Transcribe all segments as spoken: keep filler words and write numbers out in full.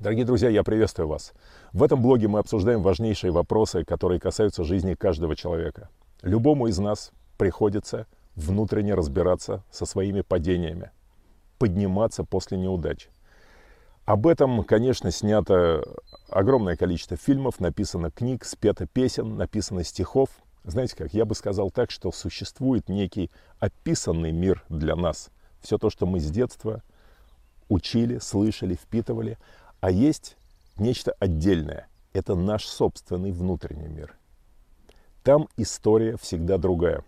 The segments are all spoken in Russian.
Дорогие друзья, я приветствую вас. В этом блоге мы обсуждаем важнейшие вопросы, которые касаются жизни каждого человека. Любому из нас приходится внутренне разбираться со своими падениями, подниматься после неудач. Об этом, конечно, снято огромное количество фильмов, написано книг, спето песен, написано стихов. Знаете как, я бы сказал так, что существует некий описанный мир для нас. Все то, что мы с детства учили, слышали, впитывали. А есть нечто отдельное. Это наш собственный внутренний мир. Там история всегда другая.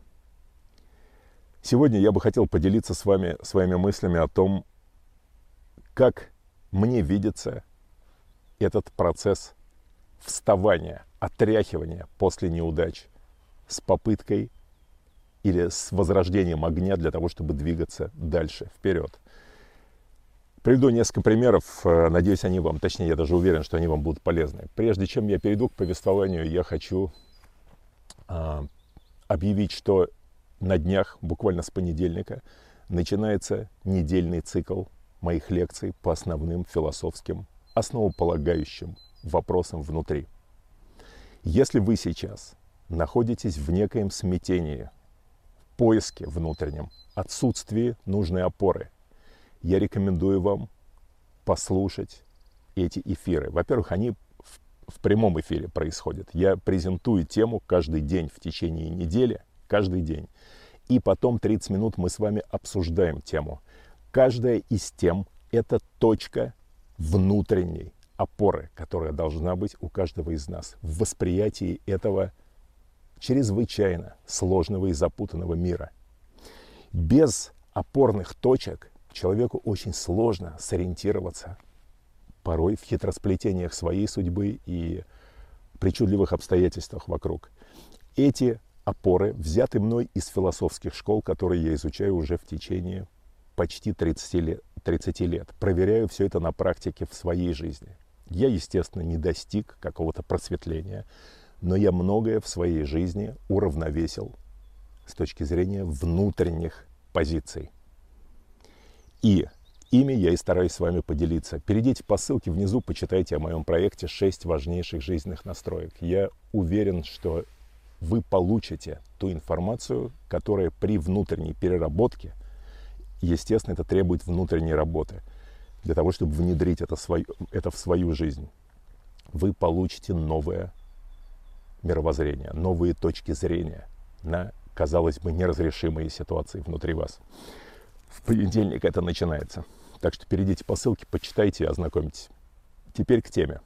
Сегодня я бы хотел поделиться с вами своими мыслями о том, как мне видится этот процесс вставания, отряхивания после неудач с попыткой или с возрождением огня для того, чтобы двигаться дальше, вперед. Приведу несколько примеров, надеюсь, они вам, точнее, я даже уверен, что они вам будут полезны. Прежде чем я перейду к повествованию, я хочу а, объявить, что на днях, буквально с понедельника, начинается недельный цикл моих лекций по основным философским, основополагающим вопросам внутри. Если вы сейчас находитесь в некоем смятении, в поиске внутреннем, отсутствии нужной опоры, я рекомендую вам послушать эти эфиры. Во-первых, они в, в прямом эфире происходят. Я презентую тему каждый день в течение недели, каждый день. И потом тридцать минут мы с вами обсуждаем тему. Каждая из тем – это точка внутренней опоры, которая должна быть у каждого из нас в восприятии этого чрезвычайно сложного и запутанного мира. Без опорных точек человеку очень сложно сориентироваться порой в хитросплетениях своей судьбы и причудливых обстоятельствах вокруг. Эти опоры взяты мной из философских школ, которые я изучаю уже в течение почти тридцати лет, тридцати лет. Проверяю все это на практике в своей жизни. Я, естественно, не достиг какого-то просветления, но я многое в своей жизни уравновесил с точки зрения внутренних позиций. И ими я и стараюсь с вами поделиться. Перейдите по ссылке внизу, почитайте о моем проекте «шесть важнейших жизненных настроек». Я уверен, что вы получите ту информацию, которая при внутренней переработке, естественно, это требует внутренней работы, для того, чтобы внедрить это, свой, это в свою жизнь. Вы получите новое мировоззрение, новые точки зрения на, казалось бы, неразрешимые ситуации внутри вас. В понедельник это начинается. Так что перейдите по ссылке, почитайте и ознакомьтесь. Теперь к теме.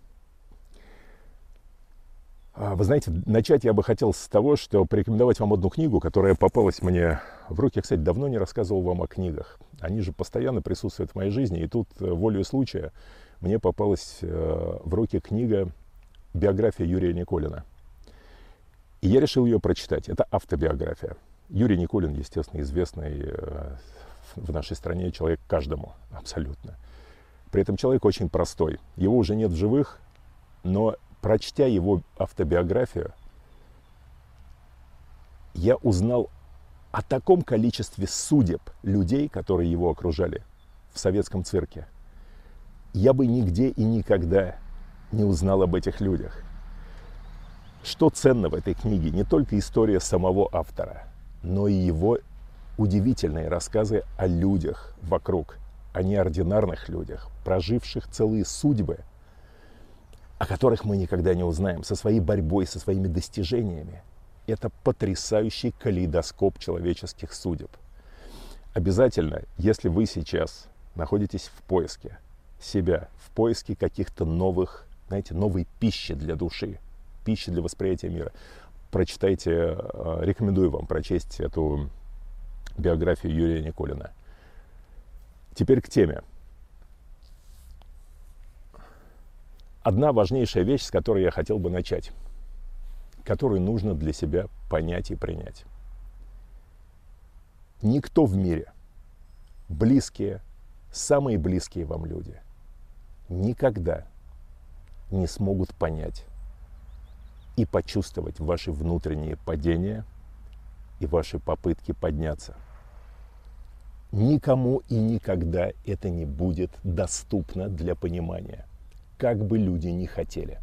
Вы знаете, начать я бы хотел с того, что порекомендовать вам одну книгу, которая попалась мне в руки. Я, кстати, давно не рассказывал вам о книгах. Они же постоянно присутствуют в моей жизни. И тут, волею случая, мне попалась в руки книга «Биография Юрия Никулина». И я решил ее прочитать. Это автобиография. Юрий Никулин, естественно, известный в нашей стране человек каждому, абсолютно. При этом человек очень простой. Его уже нет в живых, но прочтя его автобиографию, я узнал о таком количестве судеб людей, которые его окружали в советском цирке. Я бы нигде и никогда не узнал об этих людях. Что ценно в этой книге? Не только история самого автора, но и его удивительные рассказы о людях вокруг, о неординарных людях, проживших целые судьбы, о которых мы никогда не узнаем, со своей борьбой, со своими достижениями. Это потрясающий калейдоскоп человеческих судеб. Обязательно, если вы сейчас находитесь в поиске себя, в поиске каких-то новых, знаете, новой пищи для души, пищи для восприятия мира, прочитайте, рекомендую вам прочесть эту биографию Юрия Никулина. Теперь к теме. Одна важнейшая вещь, с которой я хотел бы начать, которую нужно для себя понять и принять. Никто в мире, близкие, самые близкие вам люди, никогда не смогут понять и почувствовать ваши внутренние падения и ваши попытки подняться. Никому и никогда это не будет доступно для понимания. как бы люди ни хотели.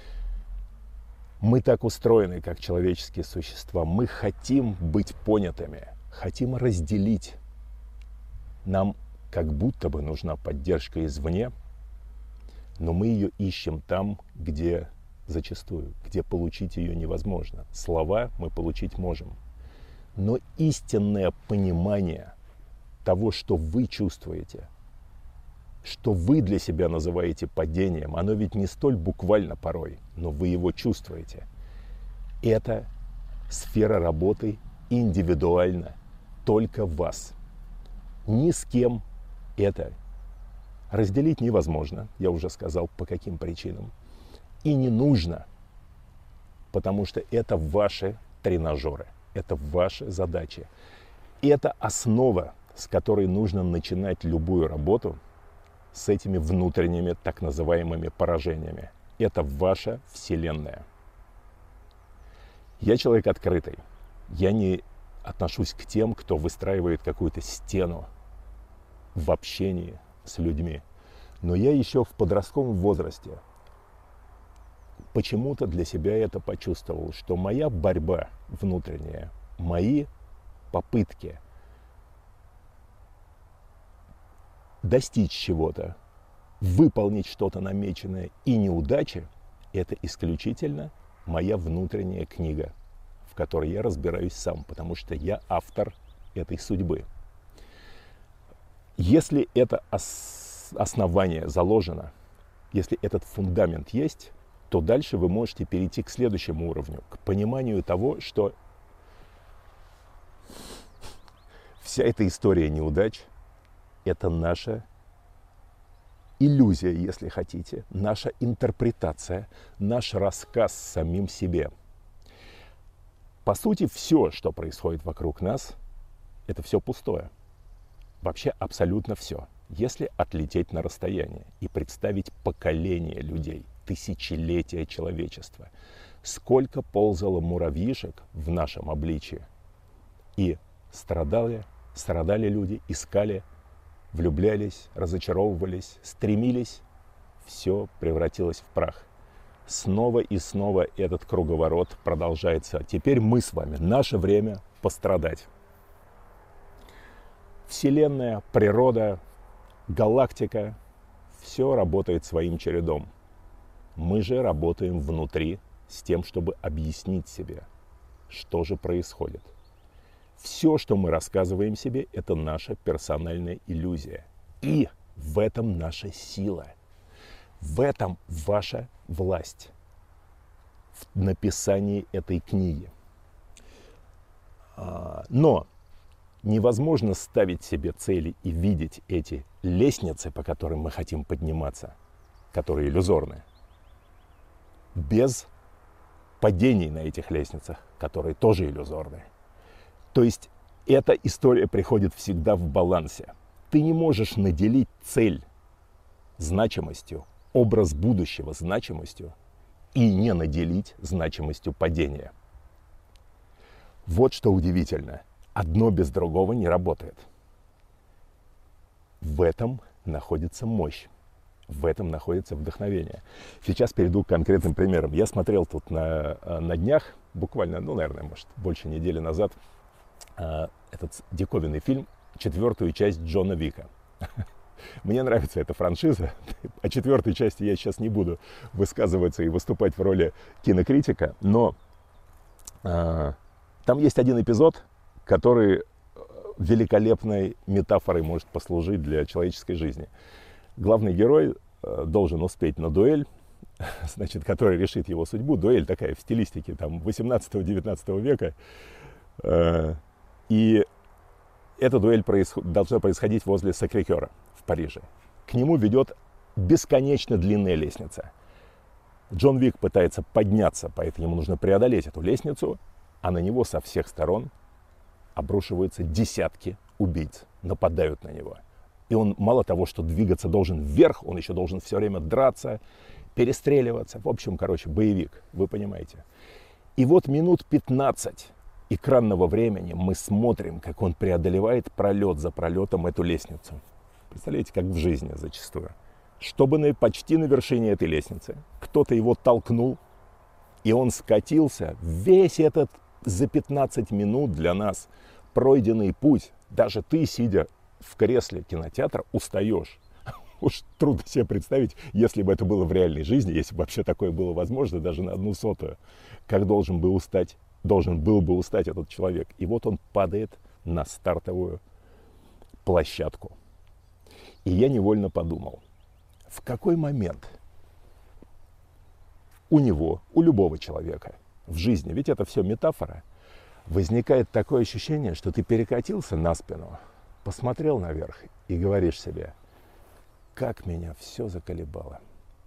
Мы так устроены, как человеческие существа. Мы хотим быть понятыми, хотим разделить. Нам как будто бы нужна поддержка извне, но мы ее ищем там, где зачастую, где получить ее невозможно. Слова мы получить можем. Но истинное понимание того, что вы чувствуете, что вы для себя называете падением, оно ведь не столь буквально порой, но вы его чувствуете. Это сфера работы индивидуально, только вас. Ни с кем это разделить невозможно, я уже сказал, по каким причинам. И не нужно, потому что это ваши тренажеры, это ваши задачи. И это основа, с которой нужно начинать любую работу с этими внутренними так называемыми поражениями. Это ваша вселенная. Я человек открытый. Я не отношусь к тем, кто выстраивает какую-то стену в общении с людьми. Но я еще в подростковом возрасте почему-то для себя это почувствовал, что моя борьба внутренняя, мои попытки достичь чего-то, выполнить что-то намеченное и неудачи – это исключительно моя внутренняя книга, в которой я разбираюсь сам, потому что я автор этой судьбы. Если это ос- основание заложено, если этот фундамент есть, то дальше вы можете перейти к следующему уровню, к пониманию того, что вся эта история неудач – это наша иллюзия, если хотите, наша интерпретация, наш рассказ самим себе. По сути, все, что происходит вокруг нас, это все пустое. Вообще абсолютно все. Если отлететь на расстояние и представить поколение людей, тысячелетия человечества, сколько ползало муравьишек в нашем обличии, и страдали, страдали люди, искали, влюблялись, разочаровывались, стремились, все превратилось в прах. Снова и снова этот круговорот продолжается. Теперь мы с вами, наше время пострадать. Вселенная, природа, галактика, все работает своим чередом. Мы же работаем внутри с тем, чтобы объяснить себе, что же происходит. Все, что мы рассказываем себе, это наша персональная иллюзия. И в этом наша сила. В этом ваша власть. В написании этой книги. Но невозможно ставить себе цели и видеть эти лестницы, по которым мы хотим подниматься, которые иллюзорны, без падений на этих лестницах, которые тоже иллюзорны. То есть эта история приходит всегда в балансе. Ты не можешь наделить цель значимостью, образ будущего значимостью и не наделить значимостью падения. Вот что удивительно. Одно без другого не работает. В этом находится мощь. В этом находится вдохновение. Сейчас перейду к конкретным примерам. Я смотрел тут на, на днях, буквально, ну, наверное, может, больше недели назад, этот диковинный фильм, четвертую часть Джона Вика. Мне нравится эта франшиза. О четвертой части я сейчас не буду высказываться и выступать в роли кинокритика, но э, там есть один эпизод, который великолепной метафорой может послужить для человеческой жизни. Главный герой э, должен успеть на дуэль, значит, которая решит его судьбу. Дуэль такая в стилистике там восемнадцатого-девятнадцатого века. Э, и эта дуэль происход- должна происходить возле Сакрэ-Кёра в Париже. К нему ведет бесконечно длинная лестница. Джон Вик пытается подняться, поэтому ему нужно преодолеть эту лестницу, а на него со всех сторон обрушиваются десятки убийц, нападают на него. И он мало того, что двигаться должен вверх, он еще должен все время драться, перестреливаться. В общем, короче, боевик, вы понимаете. И вот минут пятнадцать экранного времени мы смотрим, как он преодолевает пролет за пролетом эту лестницу. Представляете, как в жизни зачастую. чтобы на, почти на вершине этой лестницы кто-то его толкнул, и он скатился. Весь этот за пятнадцать минут для нас пройденный путь, даже ты, сидя в кресле кинотеатра, устаешь. Уж трудно себе представить, если бы это было в реальной жизни, если бы вообще такое было возможно, даже на одну сотую, как должен был устать, должен был бы устать этот человек. И вот он падает на стартовую площадку. И я невольно подумал, в какой момент у него, у любого человека в жизни, ведь это все метафора, возникает такое ощущение, что ты перекатился на спину, посмотрел наверх и говоришь себе: как меня все заколебало.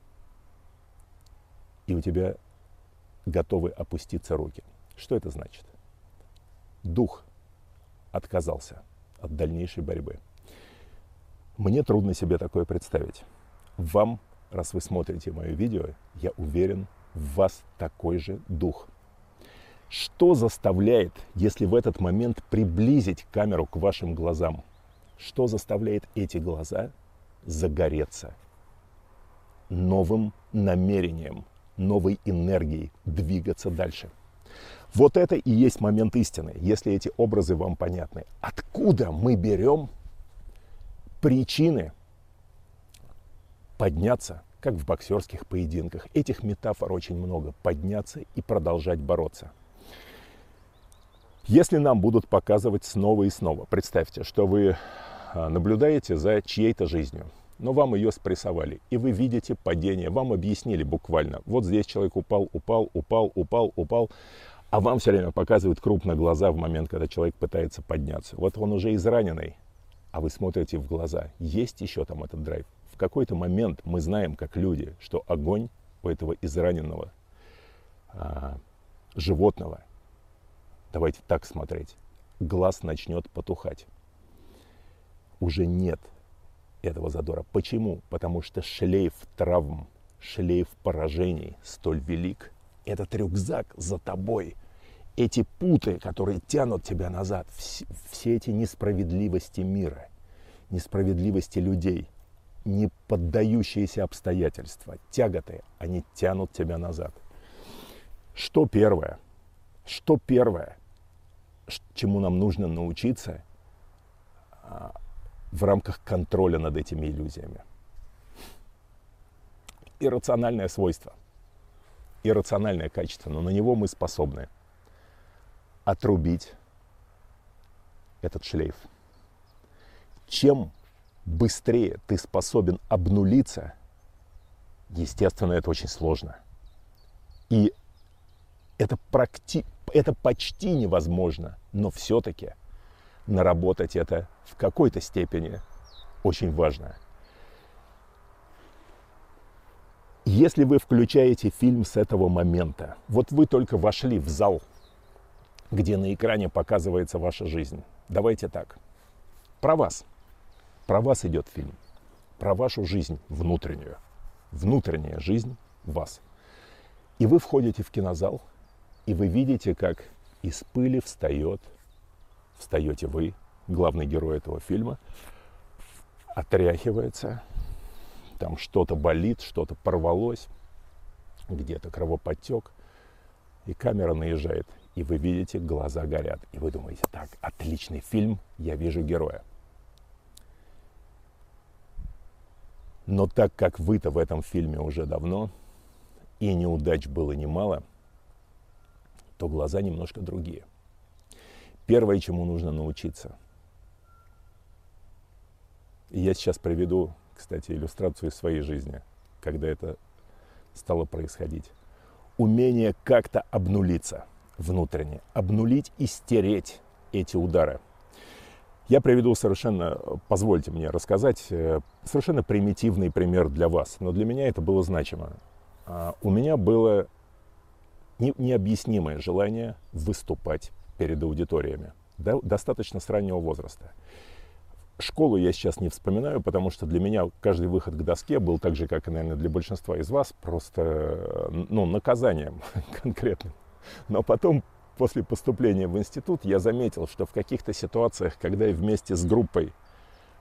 И у тебя готовы опуститься руки. Что это значит? Дух отказался от дальнейшей борьбы. Мне трудно себе такое представить. Вам, раз вы смотрите мое видео, я уверен, в вас такой же дух. Что заставляет, если в этот момент приблизить камеру к вашим глазам, что заставляет эти глаза загореться новым намерением, новой энергией двигаться дальше? Вот это и есть момент истины, если эти образы вам понятны. Откуда мы берем причины подняться, как в боксерских поединках? Этих метафор очень много. Подняться и продолжать бороться. Если нам будут показывать снова и снова, представьте, что вы наблюдаете за чьей-то жизнью, но вам ее спрессовали, и вы видите падение, вам объяснили буквально: вот здесь человек упал, упал, упал, упал, упал, а вам все время показывают крупно глаза в момент, когда человек пытается подняться. Вот он уже израненный, а вы смотрите в глаза, есть еще там этот драйв. В какой-то момент мы знаем, как люди, что огонь у этого израненного а, животного, давайте так смотреть, глаз начнет потухать. Уже нет этого задора. Почему? Потому что шлейф травм, шлейф поражений столь велик. Этот рюкзак за тобой, эти путы, которые тянут тебя назад, все, все эти несправедливости мира, несправедливости людей, не поддающиеся обстоятельства, тяготы, они тянут тебя назад. Что первое? Что первое, чему нам нужно научиться а, в рамках контроля над этими иллюзиями? Иррациональное свойство, иррациональное качество, но на него мы способны отрубить этот шлейф. Чем быстрее ты способен обнулиться, естественно, это очень сложно. И это, практи... это почти невозможно, но все-таки наработать это в какой-то степени очень важно. Если вы включаете фильм с этого момента, вот вы только вошли в зал, где на экране показывается ваша жизнь. Давайте так. Про вас. Про вас идет фильм. Про вашу жизнь внутреннюю. Внутренняя жизнь вас. И вы входите в кинозал, и вы видите, как из пыли встает, встаете вы, главный герой этого фильма, отряхивается, там что-то болит, что-то порвалось, где-то кровоподтек, и камера наезжает, и вы видите, глаза горят, и вы думаете: так, отличный фильм, я вижу героя. Но так как вы-то в этом фильме уже давно, и неудач было немало, то глаза немножко другие. Первое, чему нужно научиться. И я сейчас приведу, кстати, иллюстрацию из своей жизни, когда это стало происходить. Умение как-то обнулиться внутренне, обнулить и стереть эти удары. Я приведу совершенно, позвольте мне рассказать, совершенно примитивный пример для вас, но для меня это было значимо. У меня было необъяснимое желание выступать перед аудиториями, достаточно с раннего возраста. Школу я сейчас не вспоминаю, потому что для меня каждый выход к доске был так же, как и, наверное, для большинства из вас, просто ну, наказанием конкретным. Но потом, после поступления в институт, я заметил, что в каких-то ситуациях, когда я вместе с группой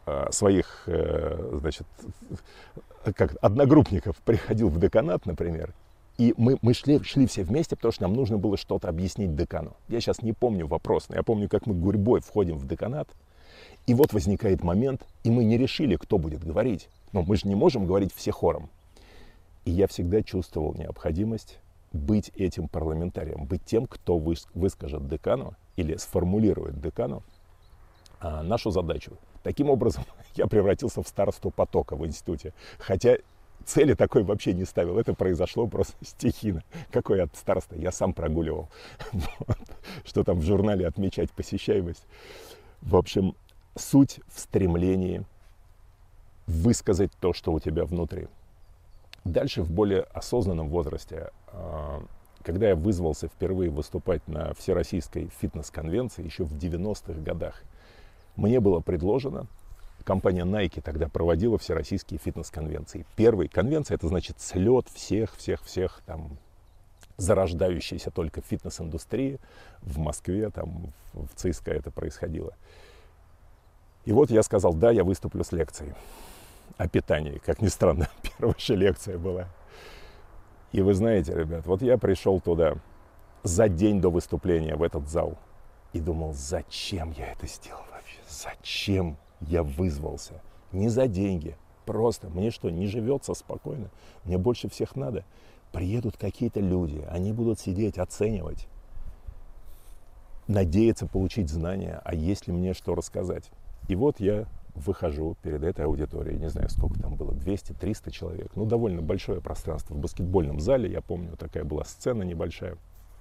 своих, значит, как одногруппников приходил в деканат, например, и мы, мы шли, шли все вместе, потому что нам нужно было что-то объяснить декану. Я сейчас не помню вопрос, но я помню, как мы гурьбой входим в деканат, и вот возникает момент, и мы не решили, кто будет говорить. Но мы же не можем говорить все хором. И я всегда чувствовал необходимость быть этим парламентарием, быть тем, кто выскажет декану или сформулирует декану а, нашу задачу. Таким образом, я превратился в старосту потока в институте. Хотя цели такой вообще не ставил. Это произошло просто стихийно. Какой от староста? Я сам прогуливал. Вот. Что там в журнале отмечать посещаемость. В общем, суть в стремлении высказать то, что у тебя внутри. Дальше, в более осознанном возрасте, когда я вызвался впервые выступать на Всероссийской фитнес-конвенции еще в девяностых годах, мне было предложено, компания Nike тогда проводила всероссийские фитнес-конвенции. Первая конвенция — это значит слет всех-всех-всех там зарождающейся только фитнес-индустрии. В Москве, там в ЦСКА это происходило. И вот я сказал, да, я выступлю с лекцией о питании. Как ни странно, первая же лекция была. И вы знаете, ребят, вот я пришел туда за день до выступления в этот зал и думал, зачем я это сделал вообще? Зачем я вызвался? Не за деньги. Просто мне что, не живется спокойно? Мне больше всех надо. Приедут какие-то люди, они будут сидеть, оценивать, надеяться получить знания, а есть ли мне что рассказать? И вот я выхожу перед этой аудиторией, не знаю, сколько там было, двести-триста человек. Ну, довольно большое пространство в баскетбольном зале, я помню, такая была сцена небольшая.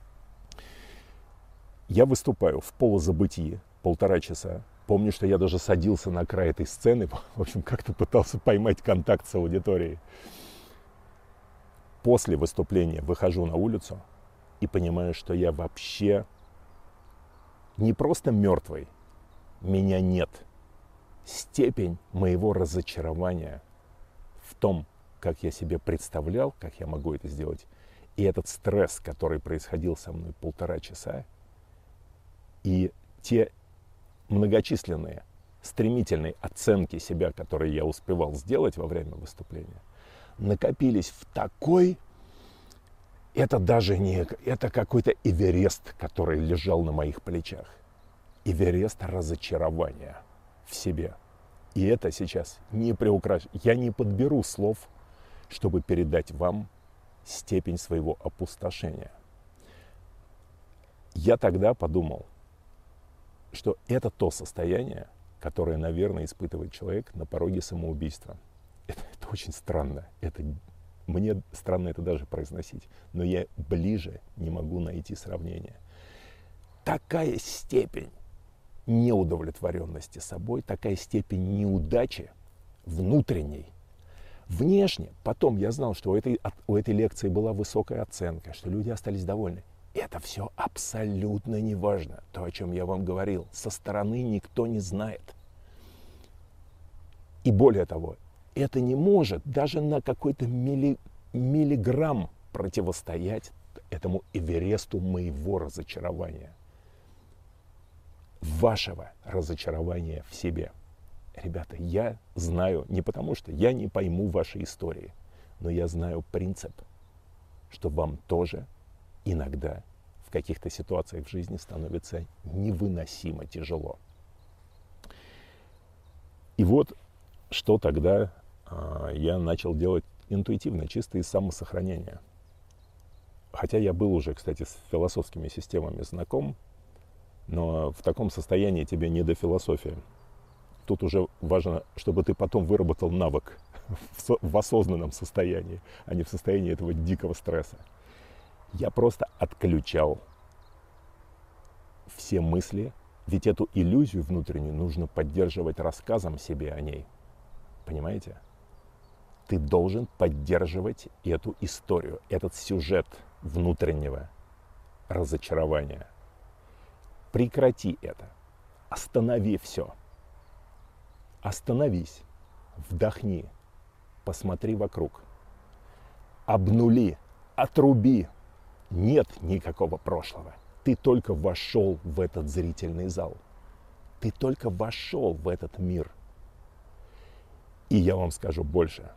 Я выступаю в полузабытии полтора часа. Помню, что я даже садился на край этой сцены, в общем, как-то пытался поймать контакт с аудиторией. После выступления выхожу на улицу и понимаю, что я вообще не просто мертвый, меня нет. Степень моего разочарования в том, как я себе представлял, как я могу это сделать, и этот стресс, который происходил со мной полтора часа, и те многочисленные, стремительные оценки себя, которые я успевал сделать во время выступления, накопились в такой, это даже не, это какой-то Эверест, который лежал на моих плечах. Эверест разочарования в себе. И это сейчас не приукрашиваю. Я не подберу слов, чтобы передать вам степень своего опустошения. Я тогда подумал, что это то состояние, которое, наверное, испытывает человек на пороге самоубийства. Это, это очень странно. Это, мне странно это даже произносить. Но я ближе не могу найти сравнения. Такая степень неудовлетворенности собой, такая степень неудачи внутренней. Внешне, потом я знал, что у этой, у этой лекции была высокая оценка, что люди остались довольны. Это все абсолютно не важно. То, о чем я вам говорил, со стороны никто не знает. И более того, это не может даже на какой-то милли, миллиграмм противостоять этому Эвересту моего разочарования. Вашего разочарования в себе. Ребята, я знаю, не потому что я не пойму вашей истории, но я знаю принцип, что вам тоже иногда в каких-то ситуациях в жизни становится невыносимо тяжело. И вот что тогда э, я начал делать интуитивно, чисто из самосохранения. Хотя я был уже, кстати, с философскими системами знаком, но в таком состоянии тебе не до философии. Тут уже важно, чтобы ты потом выработал навык в, в осознанном состоянии, а не в состоянии этого дикого стресса. Я просто отключал все мысли, ведь эту иллюзию внутреннюю нужно поддерживать рассказом себе о ней. Понимаете? Ты должен поддерживать эту историю, этот сюжет внутреннего разочарования. Прекрати это. Останови все. Остановись. Вдохни. Посмотри вокруг. Обнули. Отруби. Нет никакого прошлого. Ты только вошел в этот зрительный зал. Ты только вошел в этот мир. И я вам скажу больше.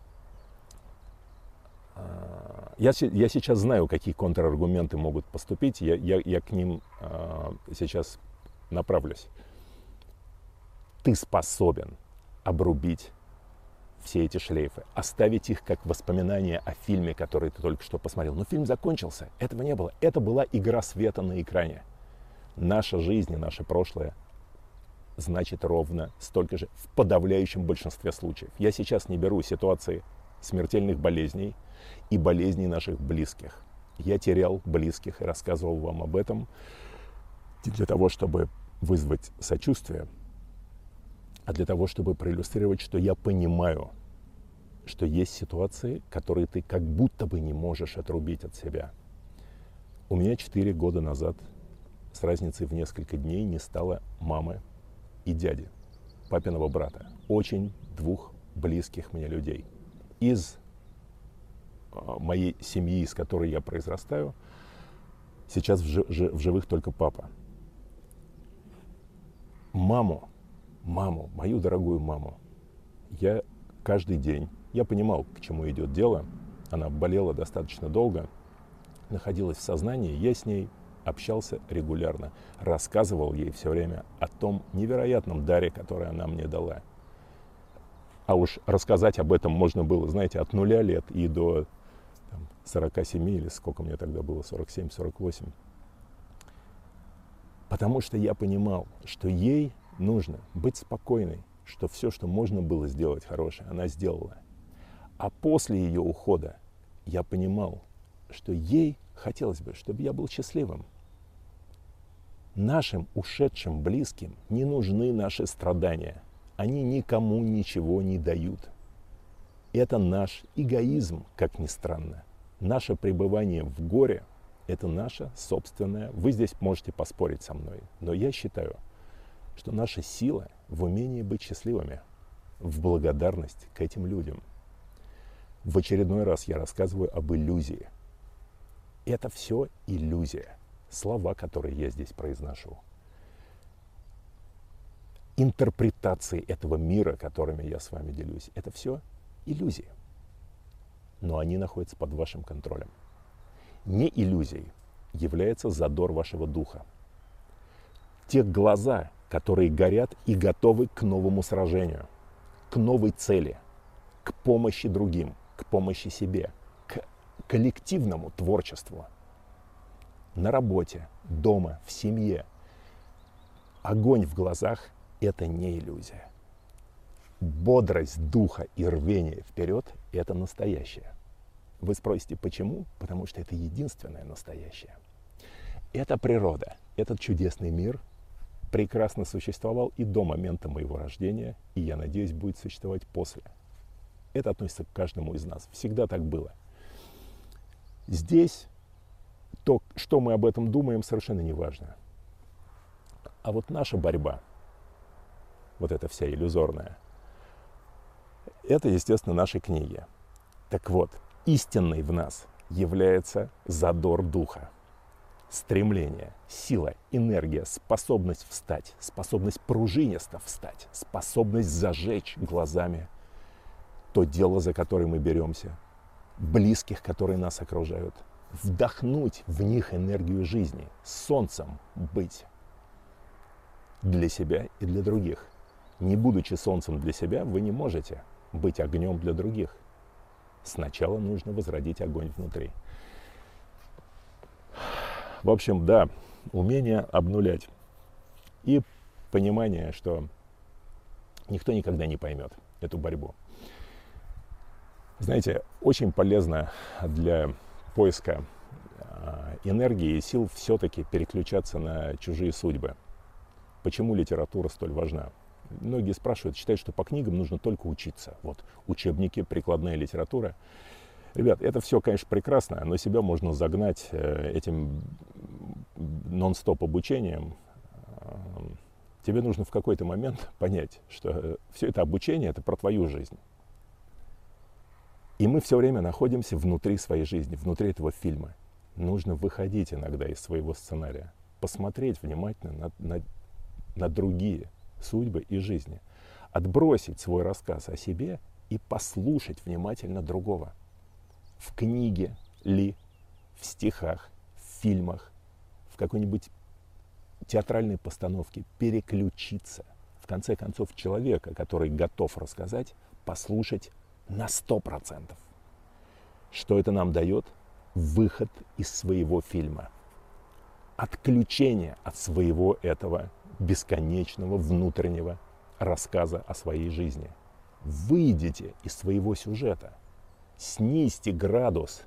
Я, я сейчас знаю, какие контраргументы могут поступить, я, я, я к ним э, сейчас направлюсь. Ты способен обрубить все эти шлейфы, оставить их как воспоминания о фильме, который ты только что посмотрел. Но фильм закончился, этого не было. Это была игра света на экране. Наша жизнь и наше прошлое значит ровно столько же в подавляющем большинстве случаев. Я сейчас не беру ситуации смертельных болезней и болезней наших близких. Я терял близких и рассказывал вам об этом для того, чтобы вызвать сочувствие, а для того, чтобы проиллюстрировать, что я понимаю, что есть ситуации, которые ты как будто бы не можешь отрубить от себя. У меня четыре года назад с разницей в несколько дней не стало мамы и дяди, папиного брата, очень двух близких мне людей. Из моей семьи, из которой я произрастаю, сейчас в, жи- в живых только папа. Маму, маму, мою дорогую маму, я каждый день, я понимал, к чему идет дело, она болела достаточно долго, находилась в сознании, я с ней общался регулярно, рассказывал ей все время о том невероятном даре, который она мне дала. А уж рассказать об этом можно было, знаете, от нуля лет и до там, сорока семи, или сколько мне тогда было, сорок семь сорок восемь. Потому что я понимал, что ей нужно быть спокойной, что все, что можно было сделать хорошее, она сделала. А после ее ухода я понимал, что ей хотелось бы, чтобы я был счастливым. Нашим ушедшим близким не нужны наши страдания. Они никому ничего не дают. Это наш эгоизм, как ни странно. Наше пребывание в горе – это наша собственная. Вы здесь можете поспорить со мной, но я считаю, что наша сила в умении быть счастливыми, в благодарность к этим людям. В очередной раз я рассказываю об иллюзии. Это все иллюзия. Слова, которые я здесь произношу. Интерпретации этого мира, которыми я с вами делюсь, это все иллюзии. Но они находятся под вашим контролем. Не иллюзией является задор вашего духа. Те глаза, которые горят и готовы к новому сражению, к новой цели, к помощи другим, к помощи себе, к коллективному творчеству. На работе, дома, в семье. Огонь в глазах – это не иллюзия. Бодрость духа и рвение вперед – это настоящее. Вы спросите, почему? Потому что это единственное настоящее. Это природа, этот чудесный мир прекрасно существовал и до момента моего рождения, и, я надеюсь, будет существовать после. Это относится к каждому из нас. Всегда так было. Здесь то, что мы об этом думаем, совершенно не важно. А вот наша борьба, вот эта вся иллюзорная, это, естественно, наши книги. Так вот, истинной в нас является задор духа, стремление, сила, энергия, способность встать, способность пружинисто встать, способность зажечь глазами то дело, за которое мы беремся, близких, которые нас окружают, вдохнуть в них энергию жизни, солнцем быть для себя и для других. Не будучи солнцем для себя, вы не можете быть огнем для других. Сначала нужно возродить огонь внутри. В общем, да, умение обнулять и понимание, что никто никогда не поймет эту борьбу. Знаете, очень полезно для поиска энергии и сил все-таки переключаться на чужие судьбы. Почему литература столь важна? Многие спрашивают, считают, что по книгам нужно только учиться. Вот учебники, прикладная литература. Ребят, это все, конечно, прекрасно, но себя можно загнать этим нон-стоп обучением. Тебе нужно в какой-то момент понять, что все это обучение – это про твою жизнь. И мы все время находимся внутри своей жизни, внутри этого фильма. Нужно выходить иногда из своего сценария, посмотреть внимательно на, на, на другие судьбы и жизни. отбросить свой рассказ о себе и послушать внимательно другого. В книге ли, в стихах, в фильмах, в какой-нибудь театральной постановке переключиться. В конце концов, человека, который готов рассказать, послушать на сто процентов. Что это нам дает? Выход из своего фильма. Отключение от своего этого бесконечного внутреннего рассказа о своей жизни. Выйдите из своего сюжета. Снизьте градус.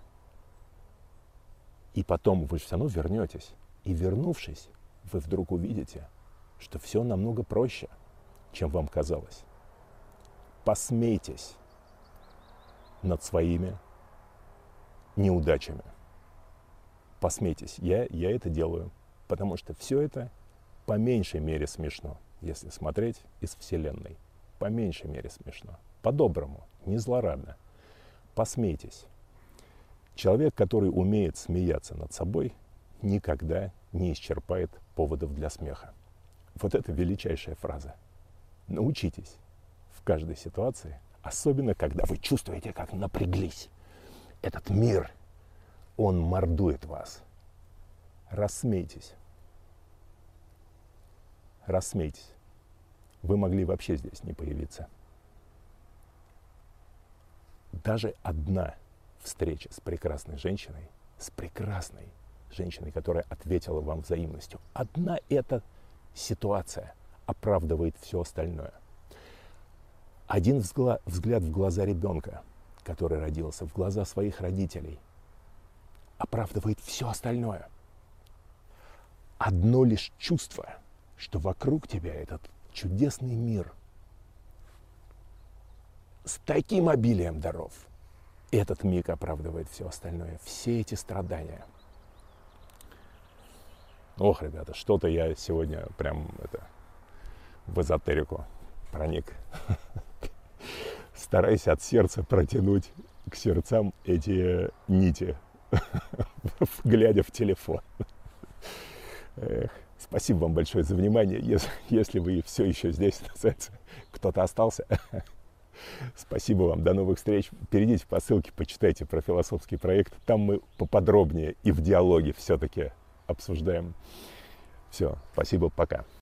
И потом вы все равно вернетесь. И вернувшись, вы вдруг увидите, что все намного проще, чем вам казалось. Посмейтесь над своими неудачами. Посмейтесь. Я, я это делаю, потому что все это по меньшей мере смешно, если смотреть из Вселенной. По меньшей мере смешно. По-доброму, не злорадно. Посмейтесь. Человек, который умеет смеяться над собой, никогда не исчерпает поводов для смеха. Вот это величайшая фраза. Научитесь в каждой ситуации, особенно когда вы чувствуете, как напряглись. Этот мир, он мордует вас. Рассмейтесь. Рассмейтесь. Вы могли вообще здесь не появиться. Даже одна встреча с прекрасной женщиной, с прекрасной женщиной, которая ответила вам взаимностью, одна эта ситуация оправдывает все остальное. Один взгла- взгляд в глаза ребенка, который родился, в глаза своих родителей, оправдывает все остальное. Одно лишь чувство, что вокруг тебя этот чудесный мир с таким обилием даров, этот миг оправдывает все остальное, все эти страдания. Ох, ребята, что-то я сегодня прям это, в эзотерику проник. Стараюсь от сердца протянуть к сердцам эти нити, глядя в телефон. Эх, спасибо вам большое за внимание. Если, если вы все еще здесь, кто-то остался, спасибо вам. До новых встреч. Перейдите по ссылке, почитайте про философский проект. Там мы поподробнее и в диалоге все-таки обсуждаем. Все, спасибо, пока.